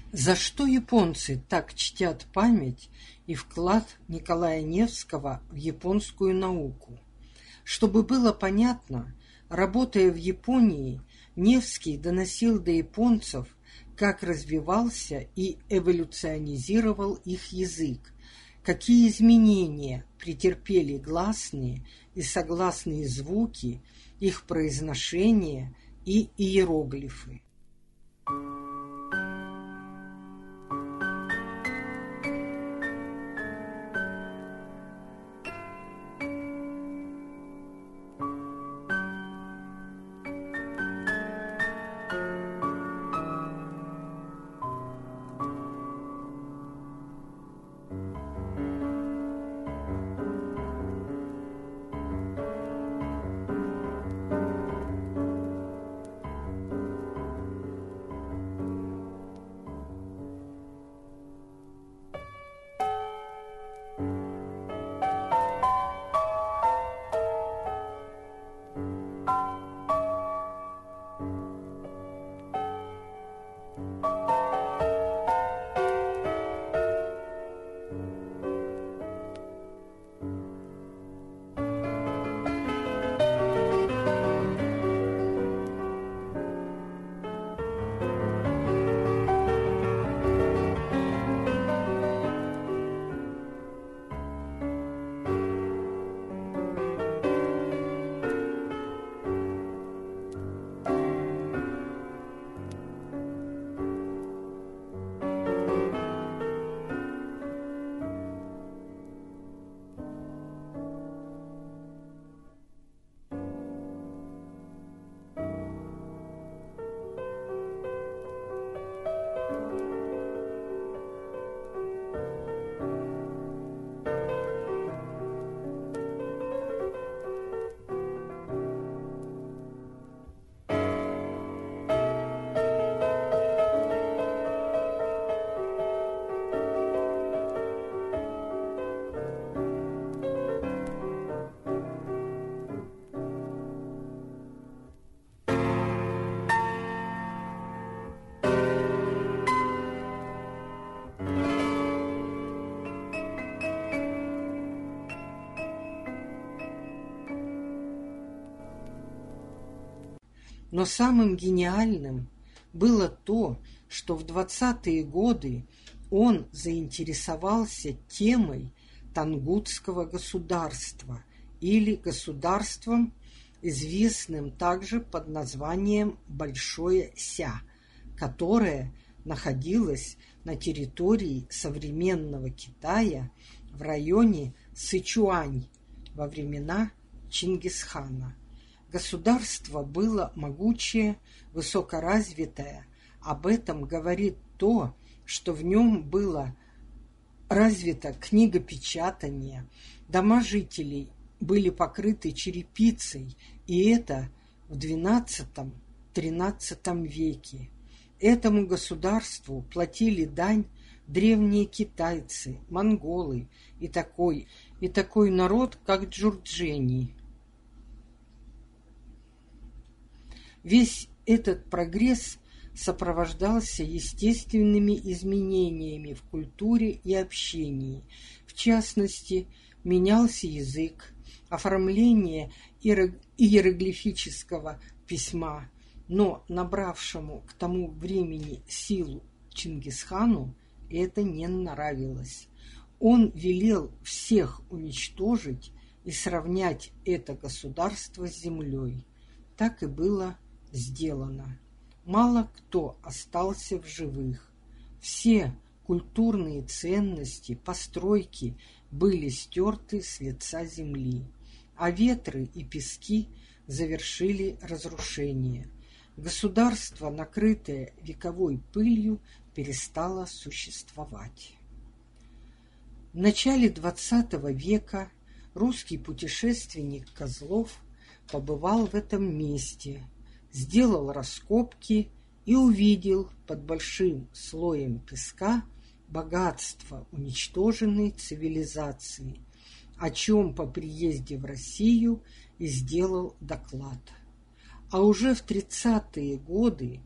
За что японцы так чтят память и вклад Николая Невского в японскую науку? Чтобы было понятно, работая в Японии, Невский доносил до японцев, как развивался и эволюционизировал их язык, какие изменения претерпели гласные и согласные звуки, их произношение и иероглифы. Но самым гениальным было то, что в 20-е годы он заинтересовался темой Тангутского государства или государством, известным также под названием Большое Ся, которое находилось на территории современного Китая в районе Сычуань во времена Чингисхана. Государство было могучее, высокоразвитое. Об этом говорит то, что в нем было развито книгопечатание, дома жителей были покрыты черепицей, и это в XII-XIII веке. Этому государству платили дань древние китайцы, монголы и такой народ, как джурджени. Весь этот прогресс сопровождался естественными изменениями в культуре и общении. В частности, менялся язык, оформление иероглифического письма, но набравшему к тому времени силу Чингисхану это не нравилось. Он велел всех уничтожить и сравнять это государство с землей. Так и было сделано. Мало кто остался в живых. Все культурные ценности, постройки были стерты с лица земли, а ветры и пески завершили разрушение. Государство, накрытое вековой пылью, перестало существовать. В начале XX века русский путешественник Козлов побывал в этом месте, сделал раскопки и увидел под большим слоем песка богатство уничтоженной цивилизации, о чем по приезде в Россию и сделал доклад. А уже в 30-е годы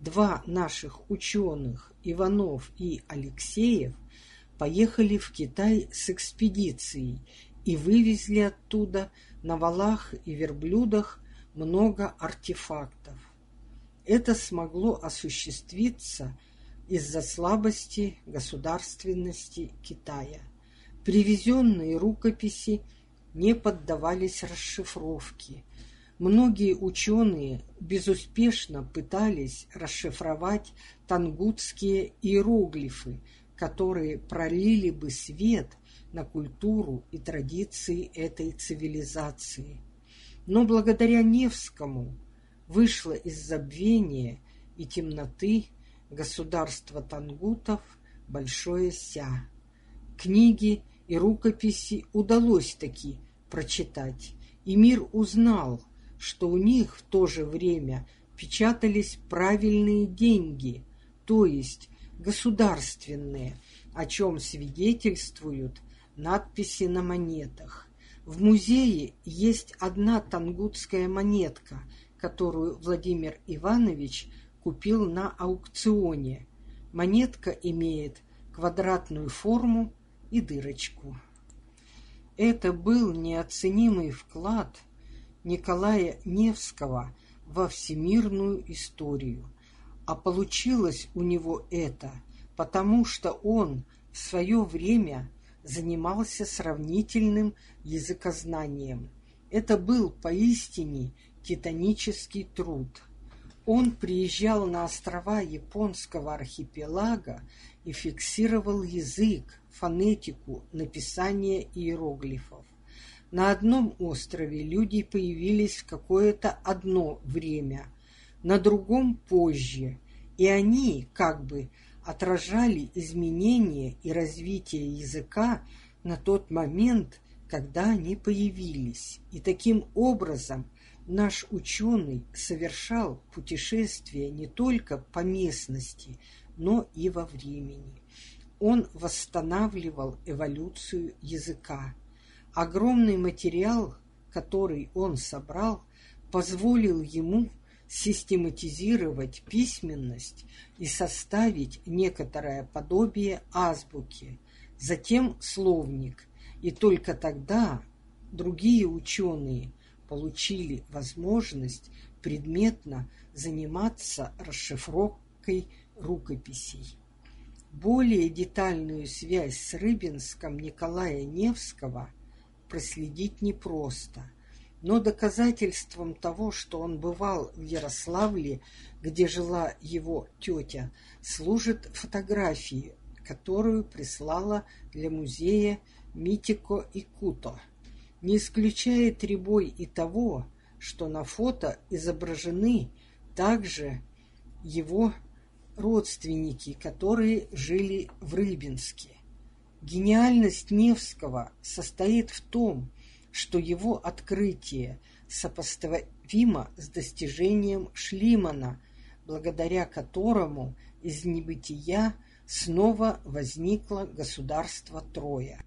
два наших ученых, Иванов и Алексеев, поехали в Китай с экспедицией и вывезли оттуда на валах и верблюдах много артефактов. Это смогло осуществиться из-за слабости государственности Китая. Привезенные рукописи не поддавались расшифровке. Многие ученые безуспешно пытались расшифровать тангутские иероглифы, которые пролили бы свет на культуру и традиции этой цивилизации. Но благодаря Невскому вышло из забвения и темноты государство тангутов Большое Ся. Книги и рукописи удалось таки прочитать, и мир узнал, что у них в то же время печатались правильные деньги, то есть государственные, о чем свидетельствуют надписи на монетах. В музее есть одна тангутская монетка, которую Владимир Иванович купил на аукционе. Монетка имеет квадратную форму и дырочку. Это был неоценимый вклад Николая Невского во всемирную историю. А получилось у него это, потому что он в свое время занимался сравнительным языкознанием. Это был поистине титанический труд. Он приезжал на острова японского архипелага и фиксировал язык, фонетику, написание иероглифов. На одном острове люди появились в какое-то одно время, на другом позже, и они как бы отражали изменения и развитие языка на тот момент, когда они появились. И таким образом наш ученый совершал путешествия не только по местности, но и во времени. Он восстанавливал эволюцию языка. Огромный материал, который он собрал, позволил ему систематизировать письменность и составить некоторое подобие азбуки, затем словник, и только тогда другие ученые получили возможность предметно заниматься расшифровкой рукописей. Более детальную связь с Рыбинском Николая Невского проследить непросто, но доказательством того, что он бывал в Ярославле, где жила его тетя, служат фотографии, которую прислала для музея Митико Икуто. Не исключает рябой и того, что на фото изображены также его родственники, которые жили в Рыбинске. Гениальность Невского состоит в том, что его открытие сопоставимо с достижением Шлимана, благодаря которому из небытия снова возникло государство Троя.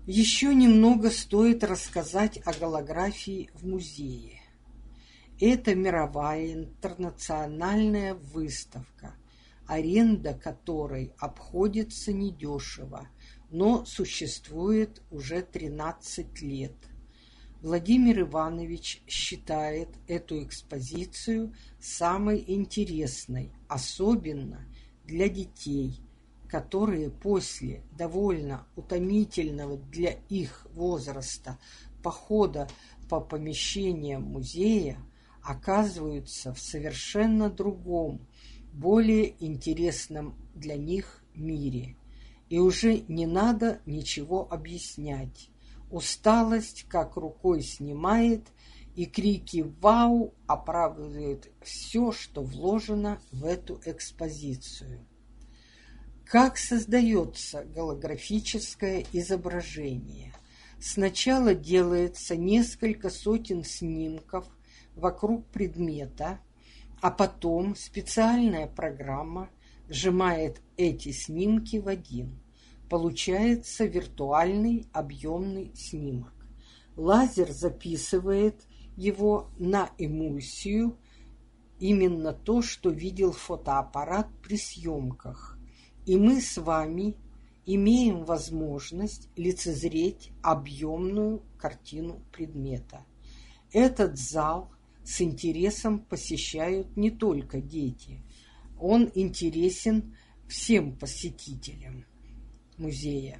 Еще немного стоит рассказать о голографии в музее. Это мировая интернациональная выставка, аренда которой обходится недешево, но существует уже 13 лет. Владимир Иванович считает эту экспозицию самой интересной, особенно для детей, которые после довольно утомительного для их возраста похода по помещениям музея оказываются в совершенно другом, более интересном для них мире. И уже не надо ничего объяснять. Усталость как рукой снимает, и крики «Вау!» оправдывают все, что вложено в эту экспозицию. Как создается голографическое изображение? Сначала делается несколько сотен снимков вокруг предмета, а потом специальная программа сжимает эти снимки в один. Получается виртуальный объемный снимок. Лазер записывает его на эмульсию, именно то, что видел фотоаппарат при съемках. И мы с вами имеем возможность лицезреть объемную картину предмета. Этот зал с интересом посещают не только дети. Он интересен всем посетителям музея.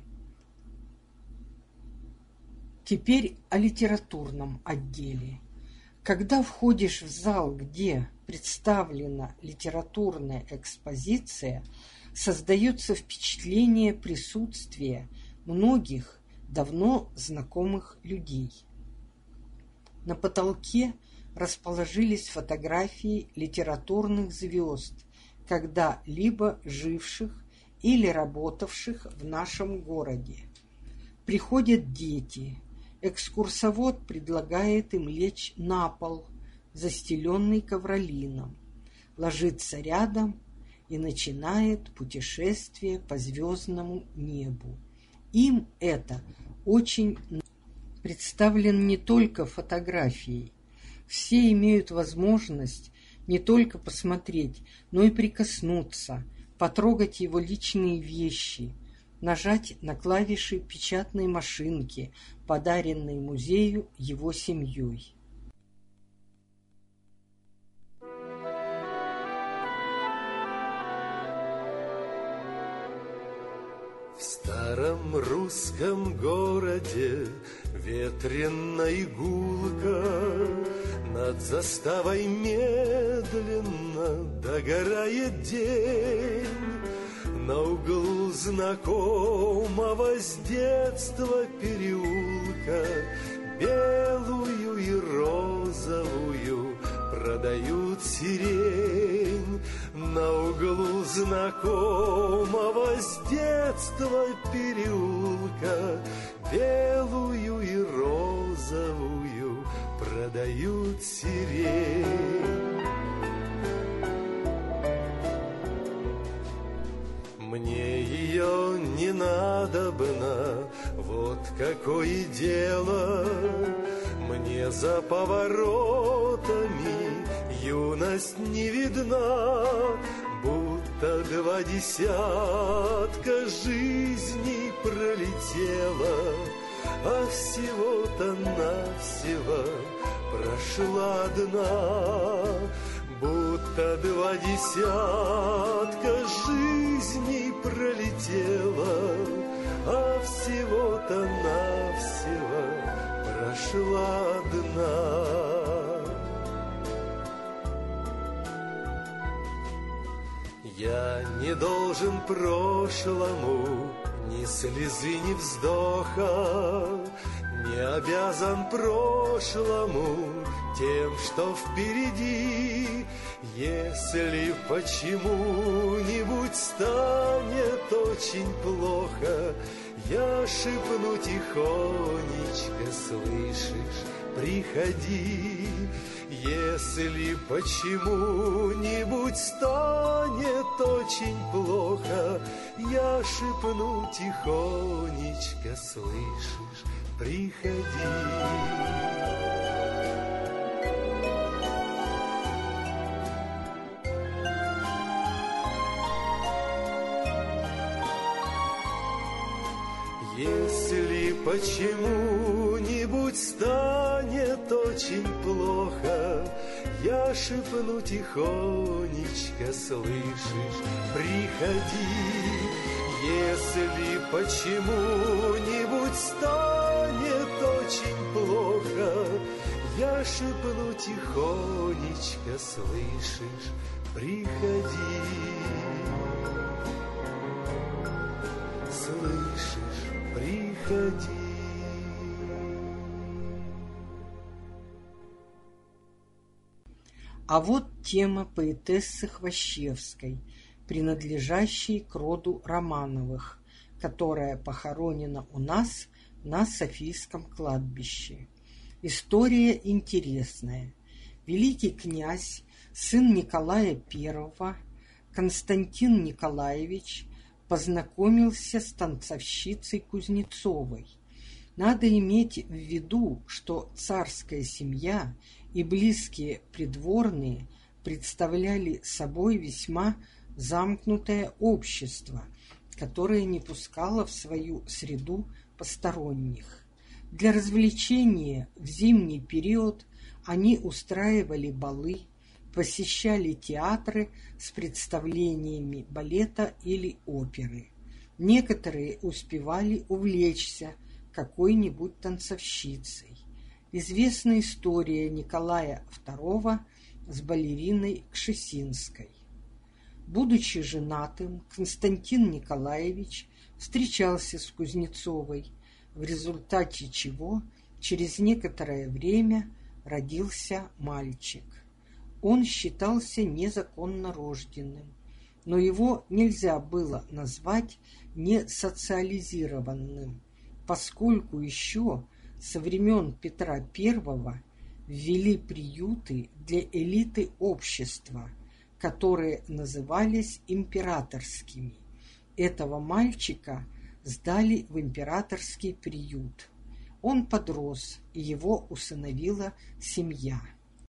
Теперь о литературном отделе. Когда входишь в зал, где представлена литературная экспозиция, создается впечатление присутствия многих давно знакомых людей. На потолке расположились фотографии литературных звезд, когда-либо живших или работавших в нашем городе. Приходят дети. Экскурсовод предлагает им лечь на пол, застеленный ковролином, ложится рядом и начинает путешествие по звездному небу. Им это очень представлен не только фотографией. Все имеют возможность не только посмотреть, но и прикоснуться, потрогать его личные вещи, нажать на клавиши печатной машинки, подаренной музею его семьей. В старом русском городе ветреная гулка, над заставой медленно догорает день. На углу знакомого с детства переулка белую и розовую продают сирень. На углу знакомого с детства переулка белую и розовую продают сирень. Мне ее не надобно, вот какое дело. Мне за поворотами юность не видна, будто 20 жизней пролетело, а всего-то навсего прошла одна. Будто 20 жизней пролетело, а всего-то навсего прошла одна. Я не должен прошлому ни слезы, ни вздоха, не обязан прошлому тем, что впереди. Если почему-нибудь станет очень плохо, я шепну тихонечко, слышишь, приходи. Если почему-нибудь станет очень плохо, я шепну тихонечко, слышишь, приходи. Если почему-нибудь станет очень плохо, я шепну тихонечко, слышишь, приходи. Если почему-нибудь станет очень плохо, я шепну тихонечко, слышишь, приходи. Слышишь, приходи. А вот тема поэтессы Хвощевской, принадлежащей к роду Романовых, которая похоронена у нас на Софийском кладбище. История интересная. Великий князь, сын Николая I, Константин Николаевич, познакомился с танцовщицей Кузнецовой. Надо иметь в виду, что царская семья и близкие придворные представляли собой весьма замкнутое общество, которое не пускало в свою среду посторонних. Для развлечения в зимний период они устраивали балы, посещали театры с представлениями балета или оперы. Некоторые успевали увлечься какой-нибудь танцовщицей. Известна история Николая II с балериной Кшесинской. Будучи женатым, Константин Николаевич встречался с Кузнецовой, в результате чего через некоторое время родился мальчик. Он считался незаконно рожденным, но его нельзя было назвать несоциализированным, поскольку еще со времен Петра I ввели приюты для элиты общества, которые назывались императорскими. Этого мальчика сдали в императорский приют. Он подрос, и его усыновила семья.